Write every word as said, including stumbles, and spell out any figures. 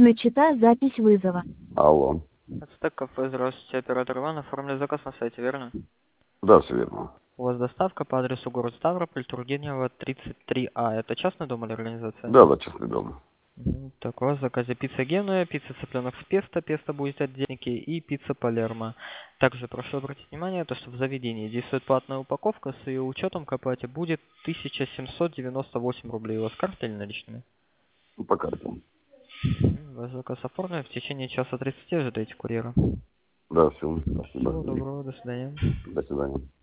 Начата запись вызова. Алло. Ацтек кафе, здравствуйте, оператор Иван, оформили заказ на сайте, верно? Да, все верно. У вас доставка по адресу город Ставрополь, Тургенева, тридцать три А. Это частный дом или организация? Да, да, частный дом. Мгм. Так, у вас в заказе пицца Генуя, пицца цыпленок с песто, песто будете отдельники и пицца Палермо. Также прошу обратить внимание, то, что в заведении действует платная упаковка, с ее учетом к оплате будет тысяча семьсот девяносто восемь рублей. У вас карта или наличными? Ну, по карте. Мгм. Ваш заказ оформлен, в течение часа тридцати ожидайте курьера. Да, все. Спасибо. Всего доброго, до свидания. До свидания.